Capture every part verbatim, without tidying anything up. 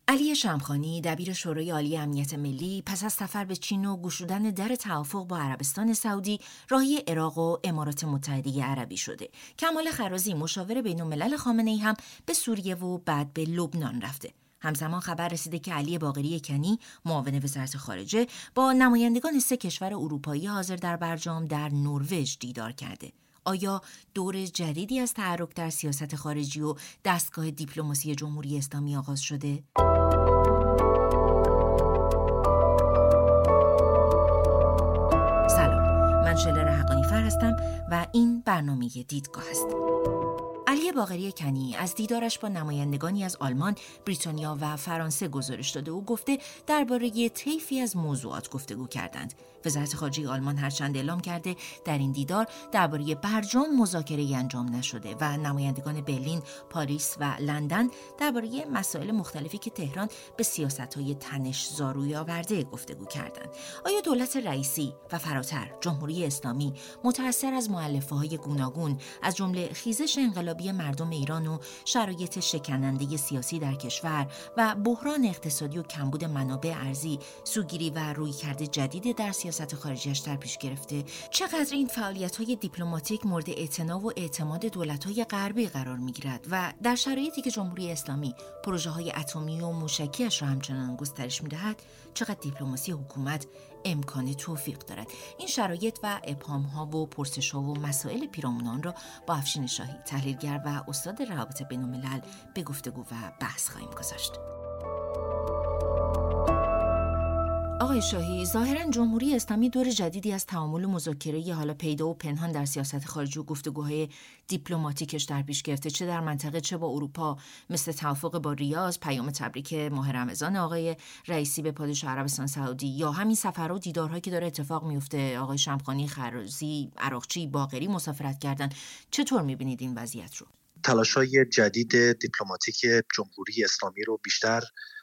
علی شمخانی، دبیر شورای عالی امنیت ملی، پس از سفر به چین و گشودن در توافق با عربستان سعودی، راهی عراق و امارات متحده عربی شده. کمال خرازی، مشاور بین‌الملل خامنه‌ای، هم به سوریه و بعد به لبنان رفته. همزمان خبر رسیده که علی باقری کنی، معاون وزارت خارجه، با نمایندگان سه کشور اروپایی حاضر در برجام در نروژ دیدار کرده. آیا دور جدیدی از تحرک در سیاست خارجی و دستگاه دیپلماسی جمهوری اسلامی آغاز شده؟ سلام، من شلر حقانی‌فر هستم و این برنامه دیدگاه است. علی باقری کنی از دیدارش با نمایندگانی از آلمان، بریتانیا و فرانسه گزارش داده و گفته درباره طیفی از موضوعات گفتگو کردند. وزارت خارجه آلمان هرچند اعلام کرده در این دیدار درباره برجام مذاکره‌ای انجام نشده و نمایندگان برلین، پاریس و لندن درباره مسائل مختلفی که تهران به سیاست‌های تنش‌زارویی آورده گفتگو کردند. آیا دولت رئیسی و فراتر جمهوری اسلامی متأثر از مؤلفه‌های گوناگون از جمله خیزش انقلابی مردم ایران و شرایط شکننده سیاسی در کشور و بحران اقتصادی و کمبود منابع ارزی سوگیری و رویکرد جدید در سیاست خارجیش در پیش گرفته؟ چقدر این فعالیت‌های دیپلماتیک مورد اعتنا و اعتماد دولت‌های غربی قرار می‌گیرد و در شرایطی که جمهوری اسلامی پروژه‌های اتمی و موشکی‌اش را همچنان گسترش می‌دهد، چقدر دیپلماسی حکومت امکان توفیق دارد؟ این شرایط و ابهام‌ها و پرسش‌ها و مسائل پیرامون را با افشین شاهی، تحلیلگر و استاد روابط بین‌الملل، به گفتگو و بحث خواهیم گذاشت. آقای شاهی، ظاهراً جمهوری اسلامی دور جدیدی از تعامل و مذاکره حالا پیدا و پنهان در سیاست خارجی و گفتگوهای دیپلماتیکش در پیش گرفته، چه در منطقه چه با اروپا، مثل توافق با ریاض، پیام تبریک ماه رمضان آقای رئیسی به پادشاه عربستان سعودی، یا همین سفرها و دیدارهایی که داره اتفاق میفته. آقای شمخانی، خرازی، عراقچی، باقری مسافرت کردن. چطور میبینید این وضعیت رو؟ تلاش‌های جدید دیپلماتیک جمهوری اسلامی رو بیشتر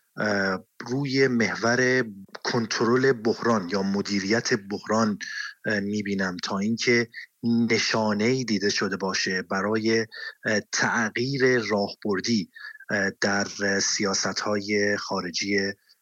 روی محور کنترل بحران یا مدیریت بحران میبینم تا اینکه نشانه‌ای دیده شده باشه برای تغییر راهبردی در سیاست‌های خارجی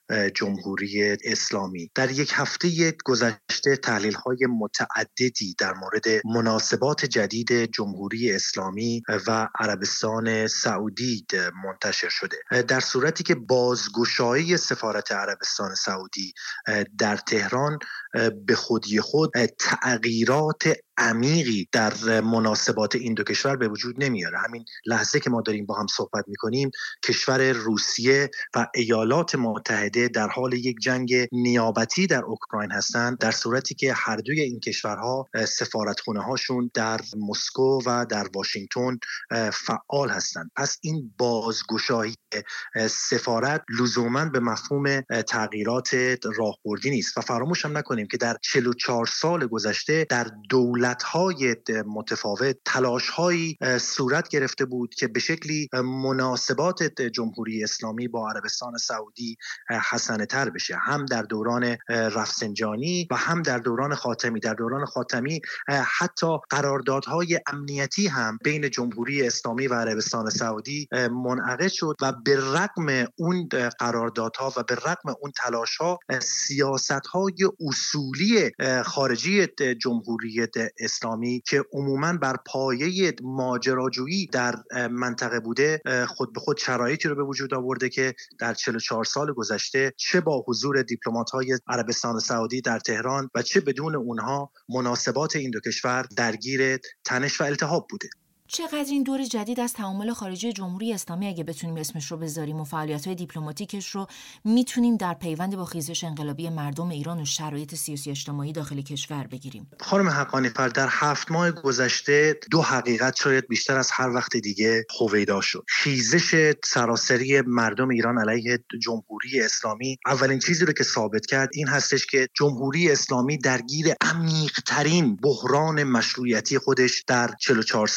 جمهوری اسلامی. در یک هفته گذشته تحلیل‌های متعددی در مورد مناسبات جدید جمهوری اسلامی و عربستان سعودی منتشر شده، در صورتی که بازگشایی سفارت عربستان سعودی در تهران به خودی خود تغییرات عمیقی در مناسبات این دو کشور به وجود نمیاره. همین لحظه که ما داریم با هم صحبت میکنیم، کشور روسیه و ایالات متحده در حال یک جنگ نیابتی در اوکراین هستند، در صورتی که هر دوی این کشورها سفارتخانه هاشون در مسکو و در واشنگتن فعال هستند. پس این بازگشایی سفارت لزوما به مفهوم تغییرات راهبردی نیست و فراموش هم نکنیم که در چهل و چهار سال گذشته در دولت‌های متفاوت تلاش‌هایی صورت گرفته بود که به شکلی مناسبات جمهوری اسلامی با عربستان سعودی حسنه‌تر بشه، هم در دوران رفسنجانی و هم در دوران خاتمی. در دوران خاتمی حتی قراردادهای امنیتی هم بین جمهوری اسلامی و عربستان سعودی منعقد شد و به رغم اون قراردادها و به رغم اون تلاش‌ها سیاست‌های اصولی خارجی جمهوری اسلامی که عموماً بر پایه ماجراجویی در منطقه بوده، خود به خود شرایطی رو به وجود آورده که در چهل و چهار سال گذشته چه با حضور دیپلمات‌های عربستان سعودی در تهران و چه بدون اونها مناسبات این دو کشور درگیر تنش و التهاب بوده. چقدر این دور جدید از تعامل خارجی جمهوری اسلامی، اگه بتونیم اسمش رو بذاریم، و فعالیت‌های دیپلماتیکش رو میتونیم در پیوند با خیزش انقلابی مردم ایران و شرایط سیاسی اجتماعی داخل کشور بگیریم؟ خانم حقانی‌فر، در هفت ماه گذشته دو حقیقت شاید بیشتر از هر وقت دیگه هویدا شد. خیزش سراسری مردم ایران علیه جمهوری اسلامی اولین چیزی رو که ثابت کرد این هستش که جمهوری اسلامی درگیر عمیق‌ترین بحران مشروعیتی خودش در چهل و چهار سال گذشته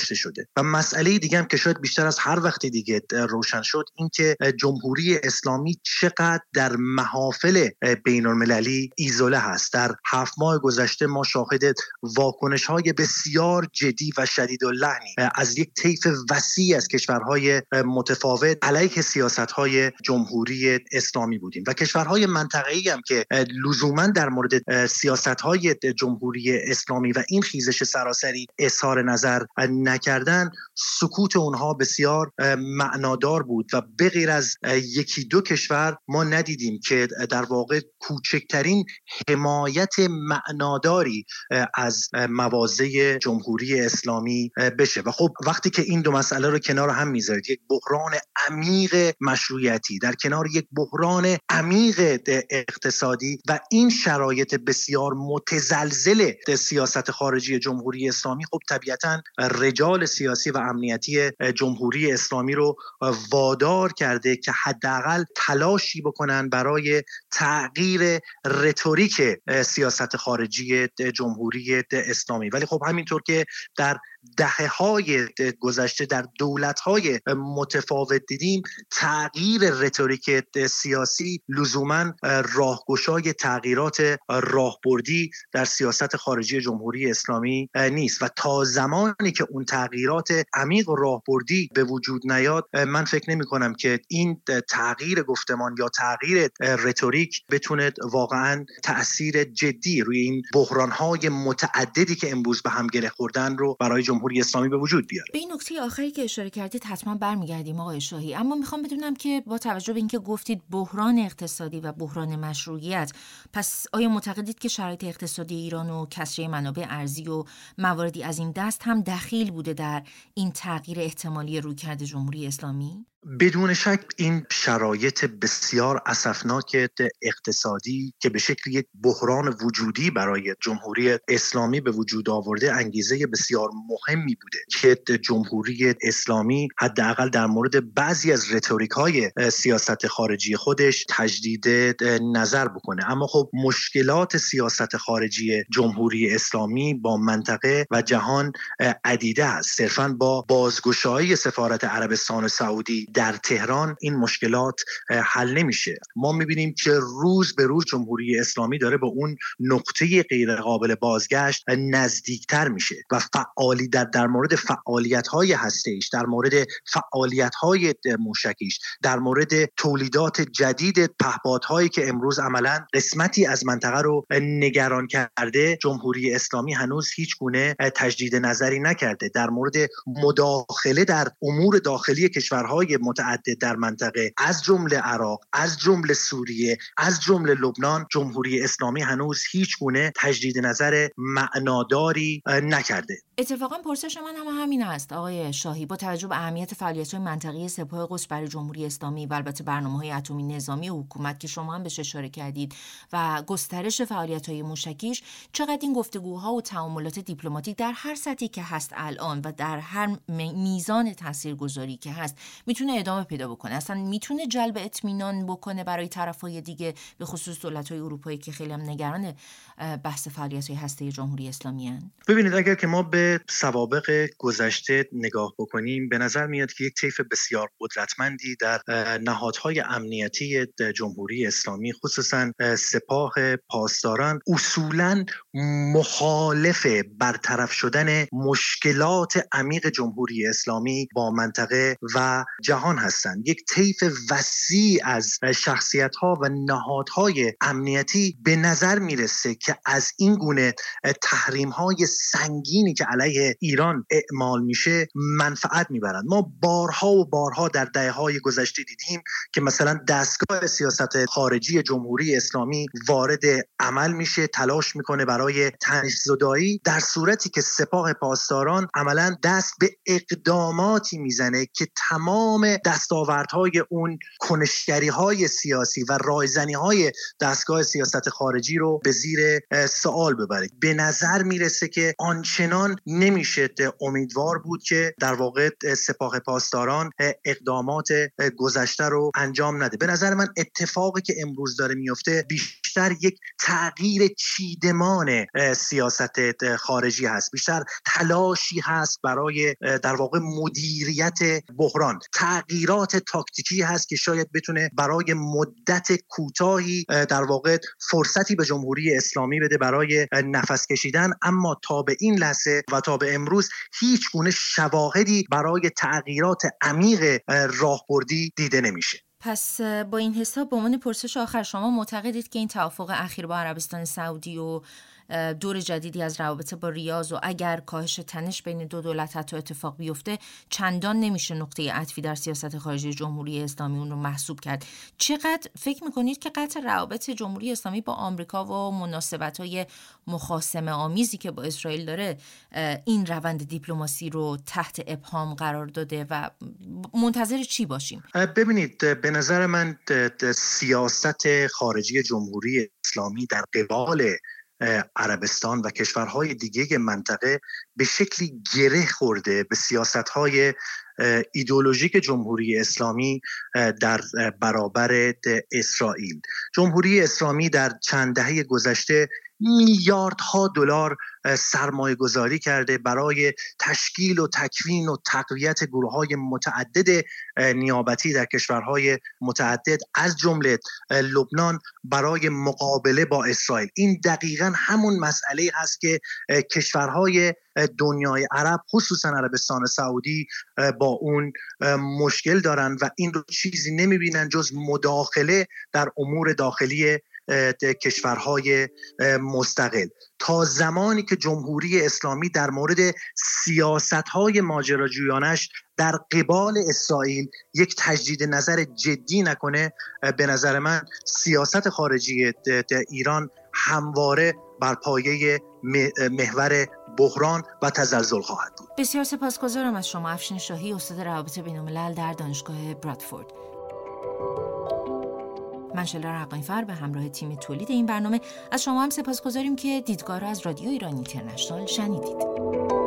گذشته شده. و مسئله دیگه هم که شاید بیشتر از هر وقت دیگه روشن شد این که جمهوری اسلامی چقدر در محافل بین المللی ایزوله هست. در هفت ماه گذشته ما شاهد واکنش‌های بسیار جدی و شدیداللحنی از یک طیف وسیع از کشورهای متفاوت علیه سیاست‌های جمهوری اسلامی بودیم و کشورهای منطقه‌ای هم که لزوماً در مورد سیاست‌های جمهوری اسلامی و این خیزش سراسری اظهار نظر نکردن، سکوت اونها بسیار معنادار بود و به غیر از یکی دو کشور ما ندیدیم که در واقع کوچکترین حمایت معناداری از مواضع جمهوری اسلامی بشه. و خب وقتی که این دو مسئله رو کنار هم میذارید، یک بحران عمیق مشروعیتی در کنار یک بحران عمیق اقتصادی و این شرایط بسیار متزلزل سیاست خارجی جمهوری اسلامی، خب طبیعتاً رجال سیاسی و امنیتی جمهوری اسلامی رو وادار کرده که حداقل تلاشی بکنن برای تغییر رتوریک سیاست خارجی جمهوری اسلامی. ولی خب همینطور که در دهه‌های گذشته در دولت‌های متفاوت دیدیم، تغییر رتوریک سیاسی لزوماً راهگشای تغییرات راهبردی در سیاست خارجی جمهوری اسلامی نیست و تا زمانی که اون تغییرات عمیق و راهبردی به وجود نیاد، من فکر نمی‌کنم که این تغییر گفتمان یا تغییر رتوریک بتونه واقعاً تأثیر جدی روی این بحران‌های متعددی که امروز به هم گره خوردن رو برای جمهوری اسلامی به وجود بیاره. به این نکته آخری که اشاره کردید حتما برمیگردیم آقای شاهی، اما میخوام بدونم که با توجه به اینکه گفتید بحران اقتصادی و بحران مشروعیت، پس آیا معتقدید که شرایط اقتصادی ایران و کسری منابع ارزی و مواردی از این دست هم دخیل بوده در این تغییر احتمالی رویکرد جمهوری اسلامی؟ بدون شک این شرایط بسیار اسفناک اقتصادی که به شکل یک بحران وجودی برای جمهوری اسلامی به وجود آورده، انگیزه بسیار مهمی بوده که جمهوری اسلامی حداقل در مورد بعضی از رتوریک‌های سیاست خارجی خودش تجدید نظر بکنه. اما خب مشکلات سیاست خارجی جمهوری اسلامی با منطقه و جهان عدیده است. صرفاً با بازگشایی سفارت عربستان سعودی در تهران این مشکلات حل نمیشه. ما میبینیم که روز به روز جمهوری اسلامی داره به اون نقطه غیر قابل بازگشت نزدیکتر میشه و فعالی در در مورد فعالیت‌های هسته‌ایش، در مورد فعالیت‌های موشکیش، در مورد تولیدات جدید پهپادهایی که امروز عملاً قسمتی از منطقه رو نگران کرده، جمهوری اسلامی هنوز هیچ گونه تجدید نظری نکرده. در مورد مداخله در امور داخلی کشورهای متعدد در منطقه از جمله عراق، از جمله سوریه، از جمله لبنان، جمهوری اسلامی هنوز هیچ گونه تجدید نظر معناداری نکرده. اتفاقا پرسش من هم همین است آقای شاهی، با توجه به اهمیت فعالیت‌های منطقه‌ای سپاه قدس برای جمهوری اسلامی و البته برنامه‌های اتمی نظامی حکومت که شما هم بهش اشاره کردید و گسترش فعالیت‌های موشکیش، چقدر این گفتگوها و تعاملات دیپلماتیک در هر سطحی که هست الان و در هر میزان تاثیرگذاری که هست میتونه ادامه پیدا بکنه؟ اصلا میتونه جلب اطمینان بکنه برای طرفای دیگه، به خصوص دولت‌های اروپایی که خیلی هم نگران بحث فعالیت‌های هسته‌ای جمهوری اسلامی هستند؟ ببینید، اگر که ما به سوابق گذشته نگاه بکنیم، به نظر میاد که یک طیف بسیار قدرتمندی در نهادهای امنیتی جمهوری اسلامی، خصوصا سپاه پاسداران، اصولاً مخالف برطرف شدن مشکلات عمیق جمهوری اسلامی با منطقه و جهان هستند. یک طیف وسیع از شخصیت‌ها و نهادهای امنیتی به نظر میرسه که از این گونه تحریم‌های سنگینی که علیه ایران اعمال میشه منفعت میبرند. ما بارها و بارها در دهه‌های گذشته دیدیم که مثلا دستگاه سیاست خارجی جمهوری اسلامی وارد عمل میشه، تلاش میکنه برای تنش‌زدایی، در صورتی که سپاه پاسداران عملا دست به اقداماتی میزنه که تمام دستاوردهای اون کنشگری‌های سیاسی و رایزنی‌های دستگاه سیاست خارجی رو به زیر سوال ببره. به نظر میرسه که آنچنان نمیشه امیدوار بود که در واقع سپاه پاسداران اقدامات گذشته رو انجام نده. به نظر من اتفاقی که امروز داره میفته بیشتر یک تغییر چیدمان نوع سیاست خارجی هست، بیشتر تلاشی هست برای در واقع مدیریت بحران، تغییرات تاکتیکی هست که شاید بتونه برای مدت کوتاهی در واقع فرصتی به جمهوری اسلامی بده برای نفس کشیدن، اما تا به این لحظه و تا به امروز هیچ گونه شواهدی برای تغییرات عمیق راهبردی دیده نمیشه. پس با این حساب به عنوان پرسش آخر، شما معتقدید که این توافق اخیر با عربستان سعودی و دور جدیدی از روابط با ریاض و اگر کاهش تنش بین دو دولت حتی اتفاق بیفته چندان نمیشه نقطه عطفی در سیاست خارجی جمهوری اسلامی اون رو محسوب کرد. چقدر فکر میکنید که قطع روابط جمهوری اسلامی با آمریکا و مناسبت‌های مخاصمه آمیزی که با اسرائیل داره این روند دیپلماسی رو تحت ابهام قرار داده و منتظر چی باشیم؟ ببینید، به نظر من سیاست خارجی جمهوری اسلامی در قبال عربستان و کشورهای دیگه منطقه به شکلی گره خورده به سیاست‌های ایدئولوژیک جمهوری اسلامی در برابر اسرائیل. جمهوری اسلامی در چند دهه گذشته میلیاردها دلار سرمایه گذاری کرده برای تشکیل و تکوین و تقویت گروه‌های متعدد نیابتی در کشورهای متعدد از جمله لبنان برای مقابله با اسرائیل. این دقیقاً همون مسئله هست که کشورهای دنیای عرب خصوصا عربستان سعودی با اون مشکل دارن و این رو چیزی نمیبینن جز مداخله در امور داخلی کشورهای مستقل. تا زمانی که جمهوری اسلامی در مورد سیاست‌های ماجراجویانش در قبال اسرائیل یک تجدید نظر جدی نکنه، به نظر من سیاست خارجی ایران همواره بر پایه محور بحران و تزلزل خواهد بود. بسیار سپاسگزارم از شما افشین شاهی، استاد روابط بین‌الملل در دانشگاه برادفورد. من شلر حقانی‌فر به همراه تیم تولید این برنامه از شما هم سپاسگزاریم که دیدگاه را از رادیو ایران اینترنشنال شنیدید.